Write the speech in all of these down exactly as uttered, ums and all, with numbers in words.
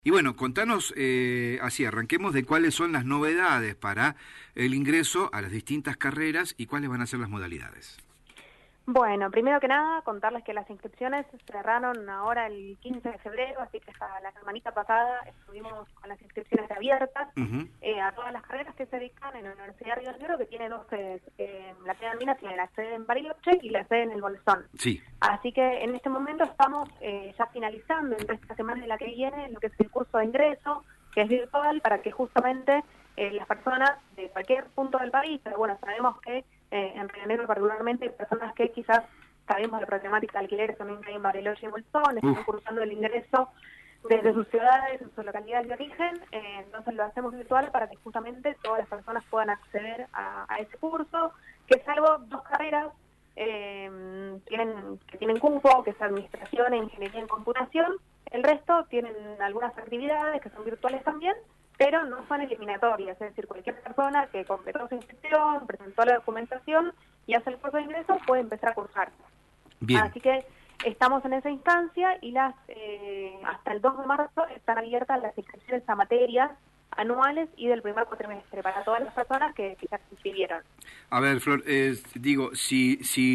Y bueno, contanos, eh, así arranquemos de cuáles son las novedades para el ingreso a las distintas carreras y cuáles van a ser las modalidades. Bueno, primero que nada, contarles que las inscripciones cerraron ahora el quince de febrero, así que hasta la semanita pasada estuvimos con las inscripciones abiertas uh-huh. eh, a todas las carreras que se dictan en la Universidad de Río Negro, que tiene dos sedes. Eh, la sede andina tiene la sede en Bariloche y la sede en el Bolsón. Sí. Así que en este momento estamos eh, ya finalizando, entre esta semana y la que viene, lo que es el curso de ingreso, que es virtual, para que justamente eh, las personas de cualquier punto del país, pero bueno, sabemos que Eh, en Río Negro particularmente hay personas que quizás sabemos la problemática de alquileres también que hay en Bariloche y Bolsón, están cursando el ingreso desde sus ciudades, sus localidades de origen, eh, entonces lo hacemos virtual para que justamente todas las personas puedan acceder a, a ese curso, que es algo, dos carreras eh, tienen, que tienen cupo, que es Administración e Ingeniería en Computación, el resto tienen algunas actividades que son virtuales también, pero no son eliminatorias, es decir, cualquier persona que completó su inscripción, presentó la documentación y hace el curso de ingreso puede empezar a cursar. Bien. Así que estamos en esa instancia y las eh, hasta el dos de marzo están abiertas las inscripciones a materias anuales y del primer cuatrimestre para todas las personas que quizás se inscribieron. A ver, Flor, eh, digo, si,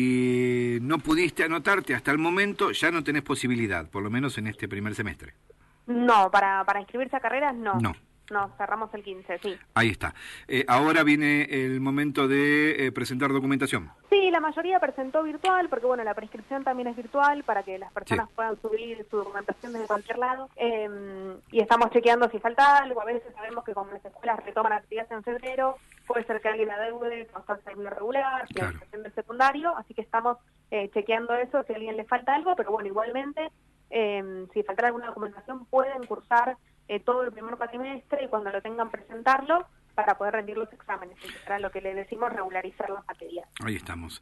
si no pudiste anotarte hasta el momento, ya no tenés posibilidad, por lo menos en este primer semestre. No, para, para inscribirse a carreras no. No. No, cerramos el quince, sí. Ahí está. Eh, ahora viene el momento de eh, presentar documentación. Sí, la mayoría presentó virtual, porque bueno, la prescripción también es virtual para que las personas sí. puedan subir su documentación desde cualquier lado. Eh, y estamos chequeando si falta algo. A veces sabemos que como las escuelas retoman actividades en febrero, puede ser que alguien adeude, pasar a regular, claro. la sesión del secundario, así que estamos eh, chequeando eso, si a alguien le falta algo, pero bueno, igualmente, eh, si faltara alguna documentación, pueden cursar Eh, todo el primer cuatrimestre y cuando lo tengan presentarlo para poder rendir los exámenes, que será lo que le decimos regularizar las materias. Ahí estamos.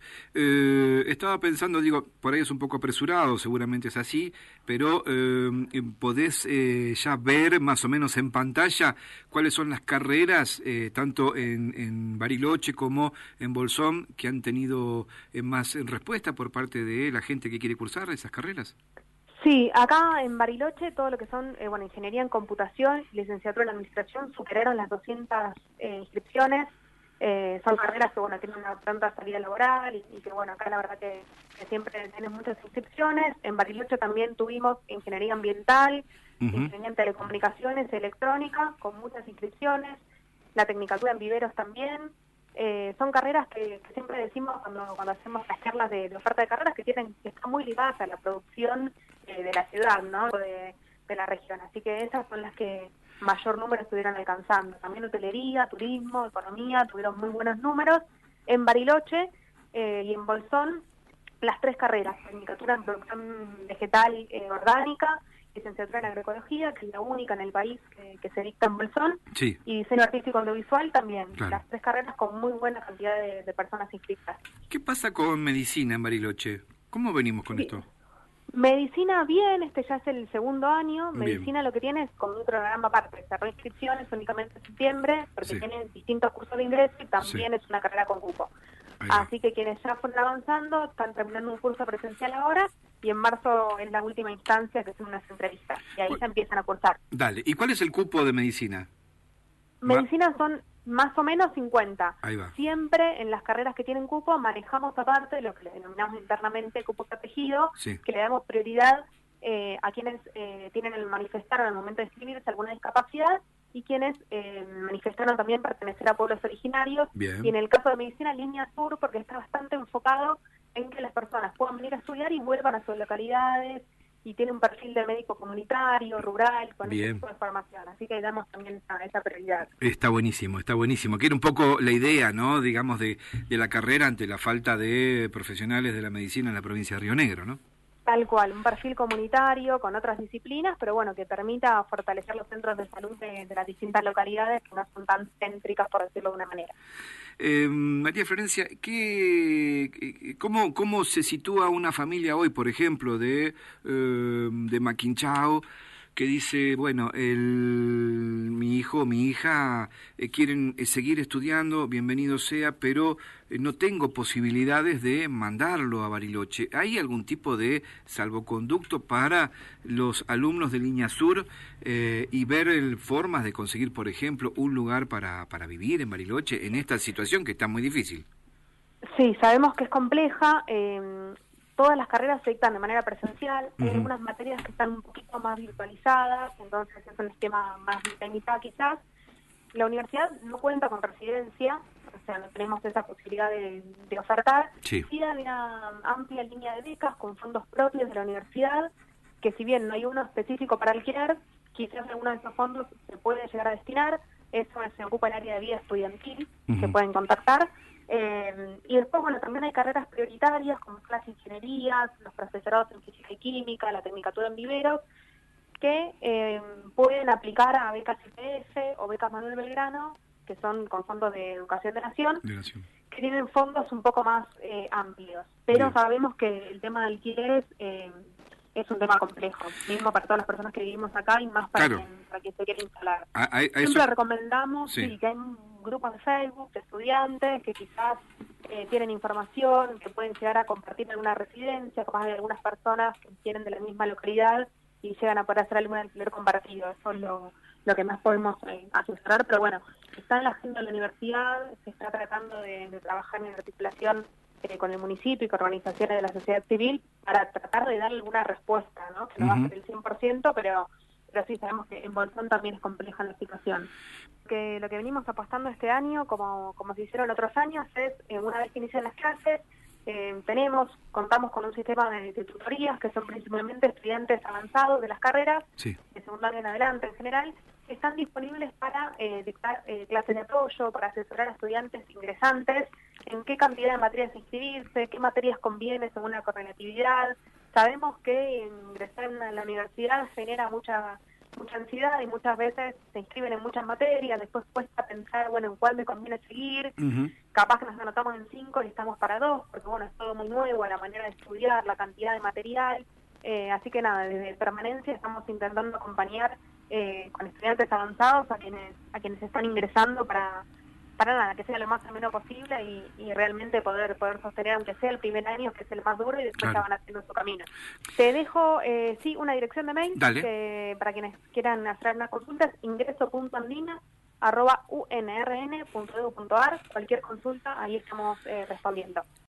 Eh, estaba pensando, digo, por ahí es un poco apresurado, seguramente es así, pero eh, ¿podés eh, ya ver más o menos en pantalla cuáles son las carreras, eh, tanto en, en Bariloche como en Bolsón, que han tenido eh, más respuesta por parte de la gente que quiere cursar esas carreras? Sí, acá en Bariloche todo lo que son, eh, bueno, ingeniería en computación, licenciatura en administración, superaron las doscientas eh, inscripciones. Eh, son carreras que, bueno, tienen una pronta salida laboral y, y que, bueno, acá la verdad que, que siempre tienen muchas inscripciones. En Bariloche también tuvimos ingeniería ambiental, uh-huh. ingeniería en telecomunicaciones, electrónica, con muchas inscripciones. La tecnicatura en viveros también. Eh, son carreras que, que siempre decimos cuando cuando hacemos las charlas de, de oferta de carreras que tienen que están muy ligadas a la producción eh, de la ciudad, ¿no? De, de la región. Así que esas son las que mayor número estuvieron alcanzando. También hotelería, turismo, economía, tuvieron muy buenos números. En Bariloche eh, y en Bolsón, las tres carreras, tecnicatura en producción vegetal eh, orgánica, licenciatura en agroecología, que es la única en el país que, que se dicta en Bolsón, sí. y diseño artístico audiovisual también, claro. Las tres carreras con muy buena cantidad de, de personas inscritas. ¿Qué pasa con medicina en Bariloche? ¿Cómo venimos con sí. esto? Medicina bien, este ya es el segundo año, bien. Medicina lo que tiene es como un programa aparte, cerró inscripciones únicamente en septiembre, porque sí. tienen distintos cursos de ingreso y también sí. es una carrera con cupo. Así que quienes ya fueron avanzando están terminando un curso presencial ahora y en marzo es la última instancia que son unas entrevistas y ahí bueno, ya empiezan a cursar. Dale, ¿y cuál es el cupo de medicina? Medicina Ma- son más o menos cincuenta. Ahí va. Siempre en las carreras que tienen cupo manejamos aparte lo que le denominamos internamente cupo protegido, sí. que le damos prioridad eh, a quienes eh, tienen el manifestar al momento de inscribirse alguna discapacidad y quienes eh, manifestaron también pertenecer a pueblos originarios. Bien. Y en el caso de medicina, línea sur, porque está bastante enfocado en que las personas puedan venir a estudiar y vuelvan a sus localidades y tiene un perfil de médico comunitario, rural, con Bien. ese tipo de formación. Así que ahí damos también esa, esa prioridad. Está buenísimo, está buenísimo. Que era un poco la idea, ¿no? Digamos, de, de la carrera ante la falta de profesionales de la medicina en la provincia de Río Negro, ¿no? Tal cual, un perfil comunitario con otras disciplinas, pero bueno, que permita fortalecer los centros de salud de, de las distintas localidades que no son tan céntricas, por decirlo de una manera. Eh, María Florencia, ¿qué, cómo, ¿cómo se sitúa una familia hoy, por ejemplo, de, eh, de Maquinchao, que dice, bueno, el, mi hijo o mi hija eh, quieren eh, seguir estudiando, bienvenido sea, pero eh, no tengo posibilidades de mandarlo a Bariloche. ¿Hay algún tipo de salvoconducto para los alumnos de Línea Sur eh, y ver el, formas de conseguir, por ejemplo, un lugar para, para vivir en Bariloche en esta situación que está muy difícil? Sí, sabemos que es compleja. Eh, todas las carreras se dictan de manera presencial. Hay Uh-huh. algunas materias que están un poquito más virtualizadas, entonces es un esquema más mitad y mitad quizás. La universidad no cuenta con residencia, o sea, no tenemos esa posibilidad de, de ofertar. Sí. Sí hay una amplia línea de becas con fondos propios de la universidad, que si bien no hay uno específico para alquiler, quizás alguno de esos fondos se puede llegar a destinar. Eso se ocupa el área de vida estudiantil, Uh-huh. que pueden contactar. Eh, y después, bueno, también hay carreras prioritarias como las ingenierías, los profesorados en física y química, la tecnicatura en viveros, que eh, pueden aplicar a becas I P F o becas Manuel Belgrano, que son con fondos de Educación de Nación, De Nación. que tienen fondos un poco más eh, amplios. Pero Bien. sabemos que el tema de alquileres eh, es un tema complejo, mismo para todas las personas que vivimos acá y más para, Claro. quien, para quien se quiere instalar. A, a, a Siempre eso... recomendamos Sí. sí, que hay un grupo de Facebook de estudiantes que quizás eh, tienen información, que pueden llegar a compartir alguna residencia, capaz hay algunas personas que tienen de la misma localidad y llegan a poder hacer algún alquiler compartido. Eso es lo, lo que más podemos eh, asesorar, pero bueno, está en la agenda de la universidad, se está tratando de, de trabajar en articulación eh, con el municipio y con organizaciones de la sociedad civil para tratar de dar alguna respuesta, ¿no? Que no Uh-huh. va a ser el cien por ciento, pero pero sí sabemos que en Bolsón también es compleja la situación. Que lo que venimos apostando este año, como, como se hicieron otros años, es eh, una vez que inician las clases, eh, tenemos, contamos con un sistema de, de tutorías que son principalmente estudiantes avanzados de las carreras, Sí. de secundaria en adelante en general, que están disponibles para eh, dictar eh, clases de apoyo, para asesorar a estudiantes ingresantes, en qué cantidad de materias inscribirse, qué materias conviene según la correlatividad. Sabemos que ingresar a la universidad genera mucha mucha ansiedad y muchas veces se inscriben en muchas materias, después cuesta pensar, bueno, en cuál me conviene seguir, Uh-huh. capaz que nos anotamos en cinco y estamos para dos, porque bueno, es todo muy nuevo, la manera de estudiar, la cantidad de material, eh, así que nada, desde Permanencia estamos intentando acompañar eh, con estudiantes avanzados a quienes a quienes están ingresando para para nada, que sea lo más ameno posible y, y realmente poder poder sostener, aunque sea el primer año, que es el más duro, y después Claro. ya van haciendo su camino. Te dejo, eh, sí, una dirección de mail Dale. que para quienes quieran hacer una consulta es ingreso punto andina arroba u n r n punto edu punto a r. Cualquier consulta, ahí estamos eh, respondiendo.